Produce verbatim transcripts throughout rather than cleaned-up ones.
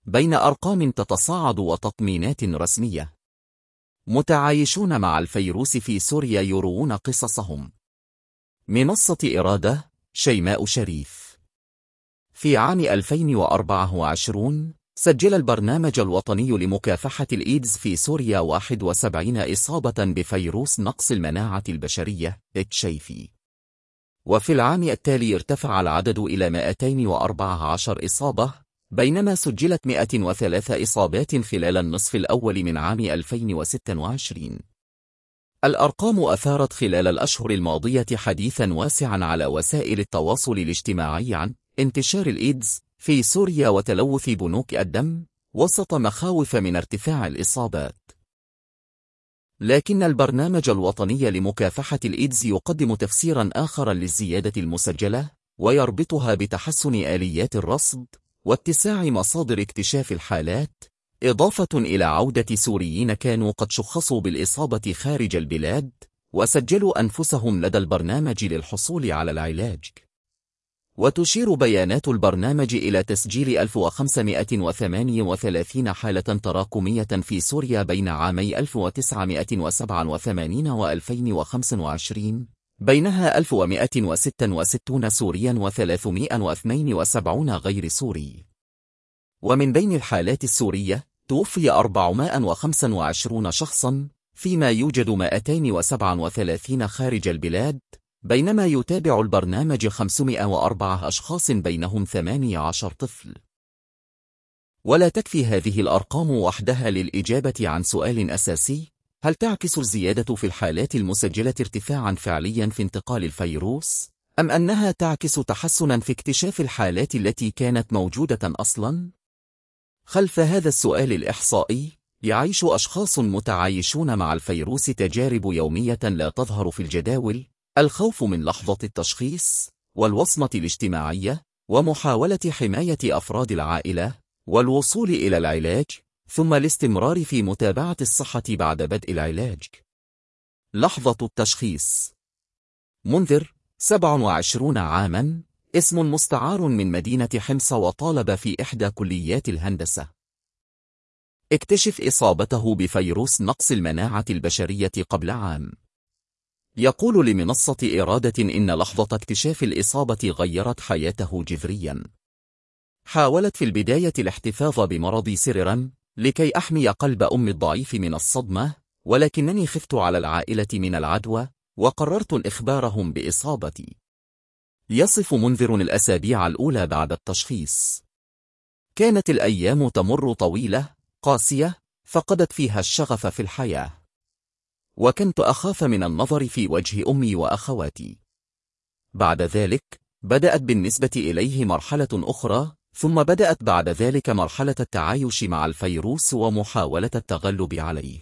بين أرقام تتصاعد وتطمينات رسمية. متعايشون مع الفيروس في سوريا يروون قصصهم. منصة إرادة، شيماء شريف. في عام ألفين وأربعة وعشرين سجل البرنامج الوطني لمكافحة الإيدز في سوريا واحد وسبعين إصابة بفيروس نقص المناعة البشرية إتش آي في، وفي العام التالي ارتفع العدد إلى مئتين وأربعة عشر إصابة، بينما سجلت مئة وثلاث إصابات خلال النصف الأول من عام ألفين وستة وعشرين. الأرقام أثارت خلال الأشهر الماضية حديثا واسعا على وسائل التواصل الاجتماعي عن انتشار الإيدز في سوريا وتلوث بنوك الدم، وسط مخاوف من ارتفاع الإصابات. لكن البرنامج الوطني لمكافحة الإيدز يقدم تفسيرا آخر للزيادة المسجلة، ويربطها بتحسن آليات الرصد واتساع مصادر اكتشاف الحالات، إضافة إلى عودة سوريين كانوا قد شخصوا بالإصابة خارج البلاد وسجلوا أنفسهم لدى البرنامج للحصول على العلاج. وتشير بيانات البرنامج إلى تسجيل ألف وخمسمئة وثمانية وثلاثين حالة تراكمية في سوريا بين عامي ألف وتسعمئة وسبعة وثمانين وألفين وخمسة وعشرين، بينها ألف ومئة وستة وستين سوريا وثلاثمئة واثنين وسبعين غير سوري. ومن بين الحالات السورية توفي أربعمئة وخمسة وعشرين شخصا، فيما يوجد مئتين وسبعة وثلاثين خارج البلاد، بينما يتابع البرنامج خمسمئة وأربعة أشخاص بينهم ثمانية عشر طفل. ولا تكفي هذه الأرقام وحدها للإجابة عن سؤال أساسي: هل تعكس الزيادة في الحالات المسجلة ارتفاعا فعليا في انتقال الفيروس، أم أنها تعكس تحسنا في اكتشاف الحالات التي كانت موجودة أصلا؟ خلف هذا السؤال الإحصائي يعيش أشخاص متعايشون مع الفيروس تجارب يومية لا تظهر في الجداول: الخوف من لحظة التشخيص، والوصمة الاجتماعية، ومحاولة حماية أفراد العائلة، والوصول إلى العلاج، ثم الاستمرار في متابعة الصحة بعد بدء العلاج. لحظة التشخيص. منذر، سبع وعشرين عاما، اسم مستعار من مدينة حمص وطالب في إحدى كليات الهندسة. اكتشف إصابته بفيروس نقص المناعة البشرية قبل عام. يقول لمنصة إرادة إن لحظة اكتشاف الإصابة غيرت حياته جذريا. حاولت في البداية الاحتفاظ بمرضي سررا لكي أحمي قلب أمي الضعيف من الصدمة، ولكنني خفت على العائلة من العدوى وقررت إخبارهم بإصابتي. يصف منذر الأسابيع الأولى بعد التشخيص: كانت الأيام تمر طويلة قاسية، فقدت فيها الشغف في الحياة، وكنت أخاف من النظر في وجه أمي وأخواتي. بعد ذلك بدأت بالنسبة إليه مرحلة أخرى، ثم بدأت بعد ذلك مرحلة التعايش مع الفيروس ومحاولة التغلب عليه.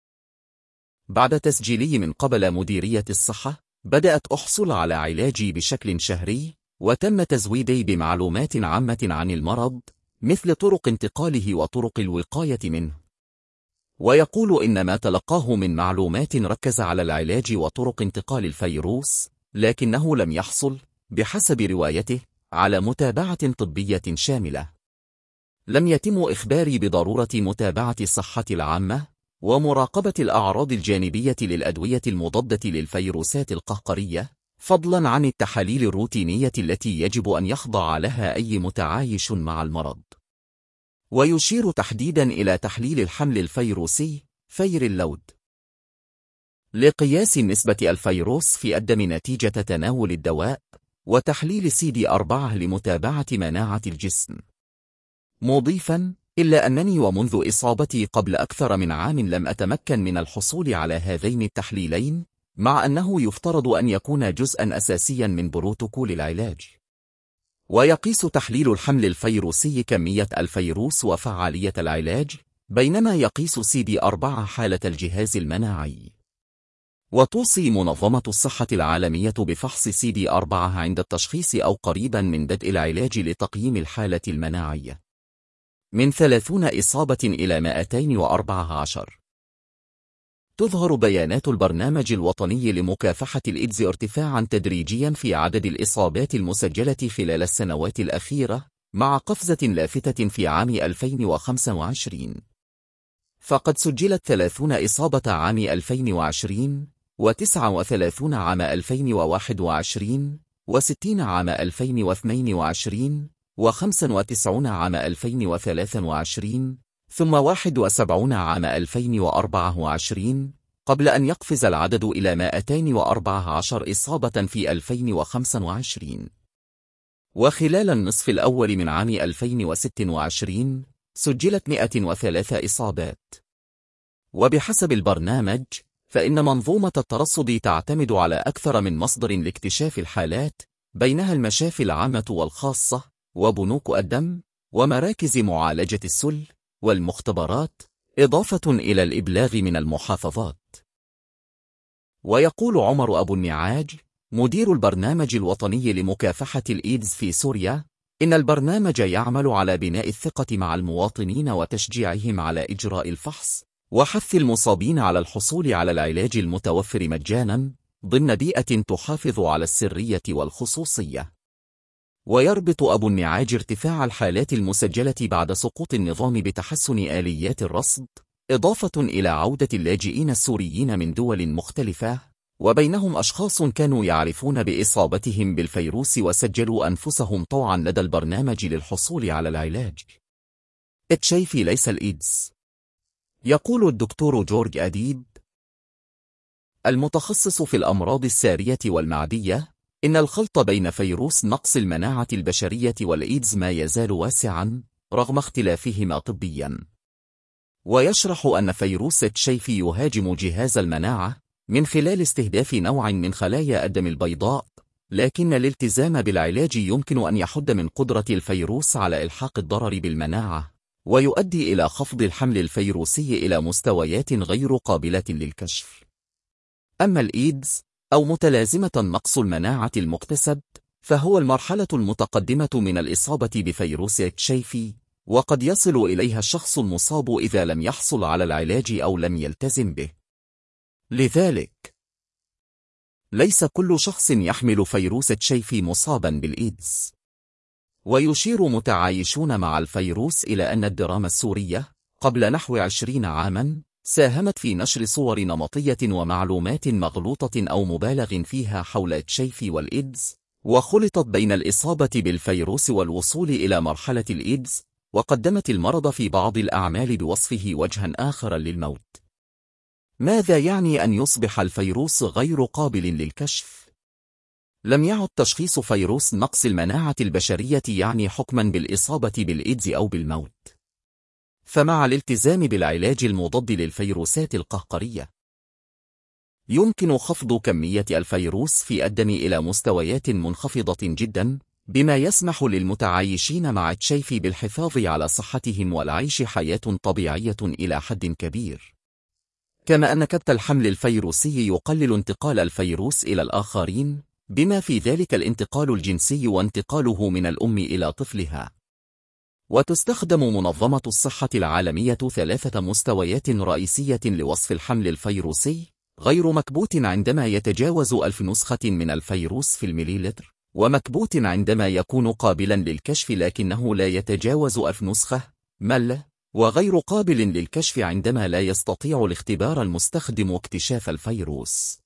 بعد تسجيلي من قبل مديرية الصحة، بدأت أحصل على علاجي بشكل شهري، وتم تزويدي بمعلومات عامة عن المرض، مثل طرق انتقاله وطرق الوقاية منه. ويقول إن ما تلقاه من معلومات ركز على العلاج وطرق انتقال الفيروس، لكنه لم يحصل، بحسب روايته، على متابعة طبية شاملة. لم يتم إخباري بضرورة متابعة الصحة العامة ومراقبة الأعراض الجانبية للأدوية المضادة للفيروسات القهقرية، فضلا عن التحاليل الروتينية التي يجب أن يخضع لها أي متعايش مع المرض. ويشير تحديدا إلى تحليل الحمل الفيروسي فير اللود لقياس نسبة الفيروس في الدم نتيجة تناول الدواء، وتحليل سي دي أربعة لمتابعة مناعة الجسم. مضيفا: إلا أنني ومنذ إصابتي قبل أكثر من عام لم أتمكن من الحصول على هذين التحليلين، مع أنه يفترض أن يكون جزءا أساسيا من بروتوكول العلاج. ويقيس تحليل الحمل الفيروسي كمية الفيروس وفعالية العلاج، بينما يقيس سي دي أربعة حالة الجهاز المناعي. وتوصي منظمة الصحة العالمية بفحص سي دي أربعة عند التشخيص أو قريبا من بدء العلاج لتقييم الحالة المناعية. من ثلاثين إصابة إلى مئتين وأربعة عشر. تظهر بيانات البرنامج الوطني لمكافحة الإيدز ارتفاعا تدريجيا في عدد الإصابات المسجلة خلال السنوات الأخيرة، مع قفزة لافتة في عام ألفين وخمسة وعشرين. فقد سجلت ثلاثين إصابة عام ألفين وعشرين، وتسعة وثلاثين عام ألفين وواحد وعشرين، وستين عام ألفين واثنين وعشرين، وخمسة وتسعين عام ألفين وثلاثة وعشرين، ثم واحد وسبعين عام ألفين وأربعة وعشرين، قبل أن يقفز العدد إلى مئتين وأربعة عشر إصابة في ألفين وخمسة وعشرين. وخلال النصف الأول من عام ألفين وستة وعشرين سجلت مئة وثلاثة إصابات. وبحسب البرنامج، فإن منظومة الترصد تعتمد على أكثر من مصدر لاكتشاف الحالات، بينها المشافي العامة والخاصة، وبنوك الدم، ومراكز معالجة السل، والمختبرات، إضافة إلى الإبلاغ من المحافظات. ويقول عمر أبو النعاج، مدير البرنامج الوطني لمكافحة الإيدز في سوريا، إن البرنامج يعمل على بناء الثقة مع المواطنين وتشجيعهم على إجراء الفحص، وحث المصابين على الحصول على العلاج المتوفر مجانا ضمن بيئة تحافظ على السرية والخصوصية. ويربط أبو النعاج ارتفاع الحالات المسجلة بعد سقوط النظام بتحسن آليات الرصد، إضافة إلى عودة اللاجئين السوريين من دول مختلفة، وبينهم أشخاص كانوا يعرفون بإصابتهم بالفيروس وسجلوا أنفسهم طوعا لدى البرنامج للحصول على العلاج. اتش آي في ليس الإيدز. يقول الدكتور جورج أديب، المتخصص في الأمراض السارية والمعدية، إن الخلط بين فيروس نقص المناعة البشرية والإيدز ما يزال واسعا رغم اختلافهما طبيا. ويشرح أن فيروس اتش آي في يهاجم جهاز المناعة من خلال استهداف نوع من خلايا الدم البيضاء، لكن الالتزام بالعلاج يمكن أن يحد من قدرة الفيروس على إلحاق الضرر بالمناعة، ويؤدي إلى خفض الحمل الفيروسي إلى مستويات غير قابلة للكشف. أما الإيدز أو متلازمة نقص المناعة المكتسب، فهو المرحلة المتقدمة من الإصابة بفيروس اتش آي في، وقد يصل إليها الشخص المصاب إذا لم يحصل على العلاج أو لم يلتزم به. لذلك، ليس كل شخص يحمل فيروس اتش آي في مصابا بالإيدز. ويشير متعايشون مع الفيروس إلى أن الدراما السورية قبل نحو عشرين عاما ساهمت في نشر صور نمطية ومعلومات مغلوطة أو مبالغ فيها حول اتش آي في والإيدز، وخلطت بين الإصابة بالفيروس والوصول إلى مرحلة الإيدز، وقدمت المرض في بعض الأعمال بوصفه وجها آخر للموت. ماذا يعني أن يصبح الفيروس غير قابل للكشف؟ لم يعد تشخيص فيروس نقص المناعة البشرية يعني حكما بالإصابة بالإيدز أو بالموت. فمع الالتزام بالعلاج المضاد للفيروسات القهقرية، يمكن خفض كمية الفيروس في الدم إلى مستويات منخفضة جدا، بما يسمح للمتعايشين مع اتش آي في بالحفاظ على صحتهم والعيش حياة طبيعية إلى حد كبير. كما أن كبت الحمل الفيروسي يقلل انتقال الفيروس إلى الآخرين، بما في ذلك الانتقال الجنسي وانتقاله من الأم إلى طفلها. وتستخدم منظمة الصحة العالمية ثلاثة مستويات رئيسية لوصف الحمل الفيروسي: غير مكبوت عندما يتجاوز ألف نسخة من الفيروس في المليلتر، ومكبوت عندما يكون قابلا للكشف لكنه لا يتجاوز ألف نسخة مل، وغير قابل للكشف عندما لا يستطيع الاختبار المستخدم اكتشاف الفيروس.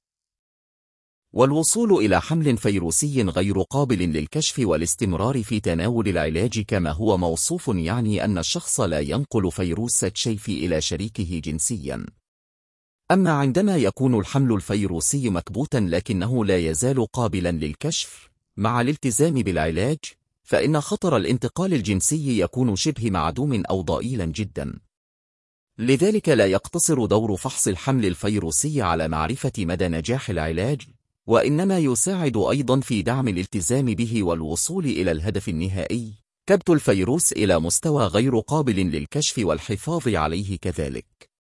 والوصول إلى حمل فيروسي غير قابل للكشف والاستمرار في تناول العلاج كما هو موصوف يعني أن الشخص لا ينقل فيروس اتش آي في إلى شريكه جنسيا. أما عندما يكون الحمل الفيروسي مكبوتا لكنه لا يزال قابلا للكشف مع الالتزام بالعلاج، فإن خطر الانتقال الجنسي يكون شبه معدوم أو ضئيلا جدا. لذلك لا يقتصر دور فحص الحمل الفيروسي على معرفة مدى نجاح العلاج، وإنما يساعد أيضا في دعم الالتزام به والوصول إلى الهدف النهائي: كبت الفيروس إلى مستوى غير قابل للكشف والحفاظ عليه كذلك.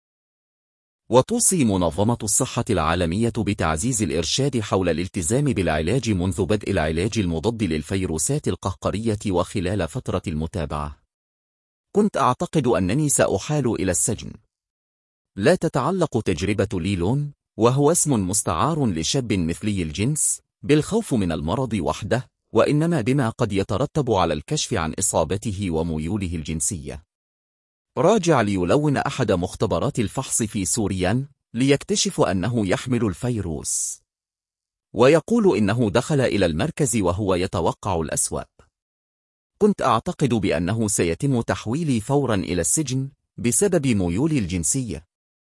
وتوصي منظمة الصحة العالمية بتعزيز الإرشاد حول الالتزام بالعلاج منذ بدء العلاج المضاد للفيروسات القهقرية وخلال فترة المتابعة. كنت أعتقد أنني سأحال إلى السجن. لا تتعلق تجربة ليلون، وهو اسم مستعار لشاب مثلي الجنس، بالخوف من المرض وحده، وإنما بما قد يترتب على الكشف عن إصابته وميوله الجنسية. راجع ليلون أحد مختبرات الفحص في سوريا ليكتشف أنه يحمل الفيروس، ويقول إنه دخل إلى المركز وهو يتوقع الأسوأ. كنت أعتقد بأنه سيتم تحويلي فورا إلى السجن بسبب ميولي الجنسية،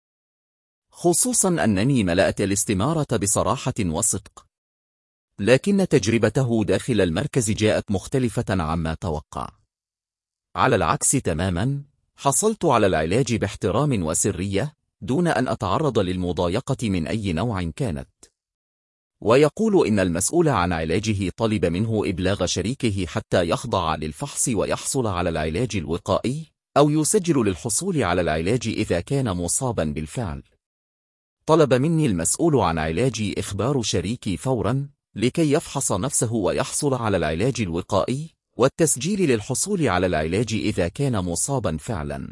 خصوصا أنني ملأت الاستمارة بصراحة وصدق، لكن تجربته داخل المركز جاءت مختلفة عما توقع. على العكس تماما، حصلت على العلاج باحترام وسرية دون أن أتعرض للمضايقة من أي نوع كانت. ويقول إن المسؤول عن علاجه طلب منه إبلاغ شريكه حتى يخضع للفحص ويحصل على العلاج الوقائي، أو يسجل للحصول على العلاج إذا كان مصابا بالفعل. طلب مني المسؤول عن علاجي إخبار شريكي فورا لكي يفحص نفسه ويحصل على العلاج الوقائي والتسجيل للحصول على العلاج إذا كان مصابا فعلا.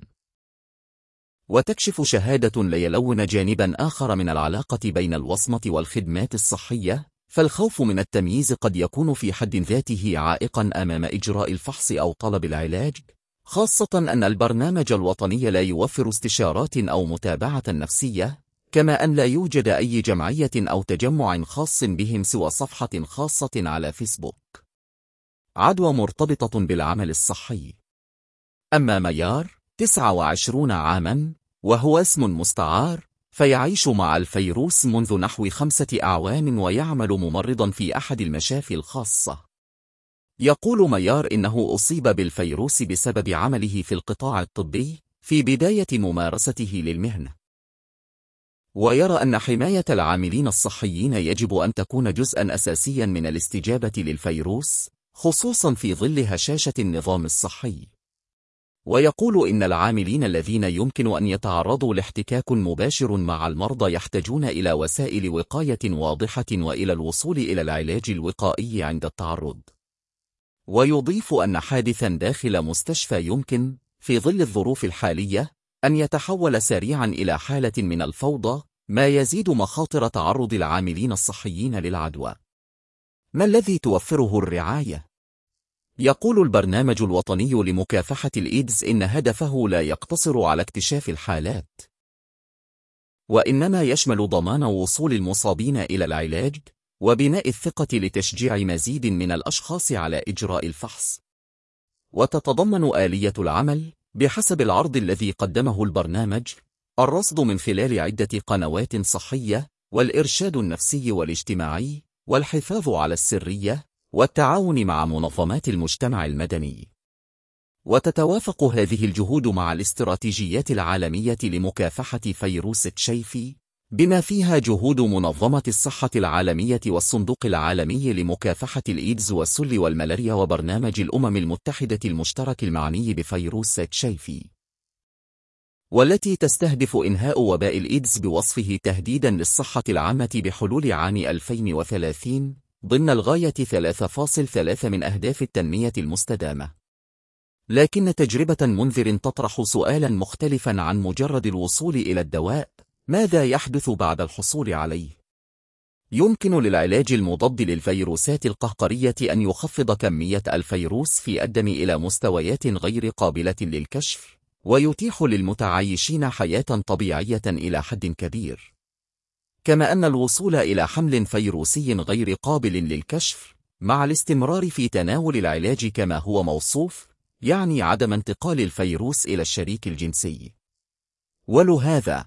وتكشف شهادة ليلون جانبا آخر من العلاقة بين الوصمة والخدمات الصحية، فالخوف من التمييز قد يكون في حد ذاته عائقا أمام إجراء الفحص أو طلب العلاج، خاصة أن البرنامج الوطني لا يوفر استشارات أو متابعة نفسية، كما أن لا يوجد أي جمعية أو تجمع خاص بهم سوى صفحة خاصة على فيسبوك. عدوى مرتبطة بالعمل الصحي. أما ميار، تسعة وعشرين عاما، وهو اسم مستعار، فيعيش مع الفيروس منذ نحو خمسة أعوام ويعمل ممرضا في أحد المشافي الخاصة. يقول ميار إنه أصيب بالفيروس بسبب عمله في القطاع الطبي في بداية ممارسته للمهنة، ويرى أن حماية العاملين الصحيين يجب أن تكون جزءا أساسيا من الاستجابة للفيروس، خصوصا في ظل هشاشة النظام الصحي. ويقول إن العاملين الذين يمكن أن يتعرضوا لاحتكاك مباشر مع المرضى يحتاجون إلى وسائل وقاية واضحة وإلى الوصول إلى العلاج الوقائي عند التعرض. ويضيف أن حادثا داخل مستشفى يمكن، في ظل الظروف الحالية، أن يتحول سريعا إلى حالة من الفوضى، ما يزيد مخاطر تعرض العاملين الصحيين للعدوى. ما الذي توفره الرعاية؟ يقول البرنامج الوطني لمكافحة الإيدز إن هدفه لا يقتصر على اكتشاف الحالات، وإنما يشمل ضمان وصول المصابين إلى العلاج وبناء الثقة لتشجيع مزيد من الأشخاص على إجراء الفحص. وتتضمن آلية العمل بحسب العرض الذي قدمه البرنامج الرصد من خلال عدة قنوات صحية، والإرشاد النفسي والاجتماعي، والحفاظ على السرية، والتعاون مع منظمات المجتمع المدني. وتتوافق هذه الجهود مع الاستراتيجيات العالمية لمكافحة فيروس تشيفي، بما فيها جهود منظمة الصحة العالمية والصندوق العالمي لمكافحة الإيدز والسل والملاريا وبرنامج الأمم المتحدة المشترك المعني بفيروس تشيفي، والتي تستهدف إنهاء وباء الإيدز بوصفه تهديدا للصحة العامة بحلول عام ألفين وثلاثين ضمن الغاية ثلاثة فاصلة ثلاثة من أهداف التنمية المستدامة. لكن تجربة منذر تطرح سؤالا مختلفا عن مجرد الوصول إلى الدواء: ماذا يحدث بعد الحصول عليه؟ يمكن للعلاج المضاد للفيروسات القهقرية أن يخفض كمية الفيروس في الدم إلى مستويات غير قابلة للكشف، ويتيح للمتعايشين حياة طبيعية إلى حد كبير. كما أن الوصول إلى حمل فيروسي غير قابل للكشف مع الاستمرار في تناول العلاج كما هو موصوف يعني عدم انتقال الفيروس إلى الشريك الجنسي. ولهذا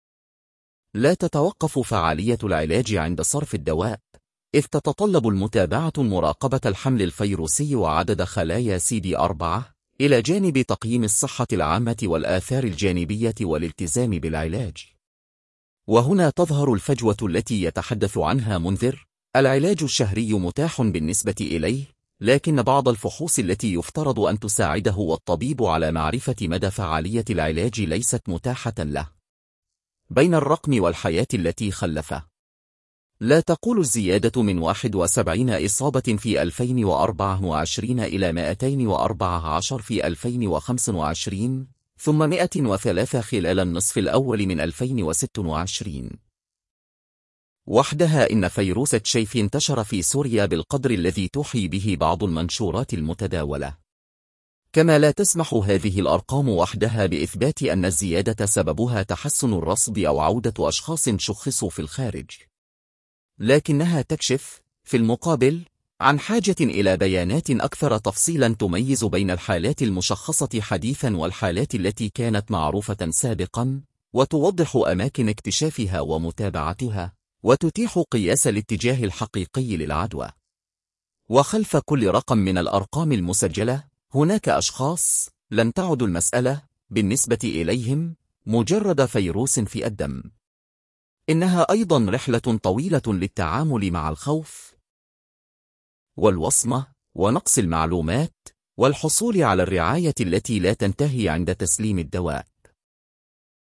لا تتوقف فعالية العلاج عند صرف الدواء، إذ تتطلب المتابعة مراقبة الحمل الفيروسي وعدد خلايا سي دي أربعة، إلى جانب تقييم الصحة العامة والآثار الجانبية والالتزام بالعلاج. وهنا تظهر الفجوة التي يتحدث عنها منذر: العلاج الشهري متاح بالنسبة إليه، لكن بعض الفحوص التي يفترض أن تساعده الطبيب على معرفة مدى فعالية العلاج ليست متاحة له. بين الرقم والحياة التي خلفه، لا تقول الزيادة من واحد وسبعين إصابة في ألفين وأربعة وعشرين إلى مئتين وأربعة عشر في ألفين وخمسة وعشرين، ثم مئة وثلاثة خلال النصف الأول من ألفين وستة وعشرين. وحدها إن فيروس تشيف انتشر في سوريا بالقدر الذي توحي به بعض المنشورات المتداولة. كما لا تسمح هذه الأرقام وحدها بإثبات أن الزيادة سببها تحسن الرصد أو عودة أشخاص شخصوا في الخارج، لكنها تكشف في المقابل عن حاجة إلى بيانات أكثر تفصيلا تميز بين الحالات المشخصة حديثا والحالات التي كانت معروفة سابقا، وتوضح أماكن اكتشافها ومتابعتها، وتتيح قياس الاتجاه الحقيقي للعدوى. وخلف كل رقم من الأرقام المسجلة هناك أشخاص لن تعد المسألة بالنسبة إليهم مجرد فيروس في الدم، إنها أيضا رحلة طويلة للتعامل مع الخوف والوصمة ونقص المعلومات والحصول على الرعاية التي لا تنتهي عند تسليم الدواء.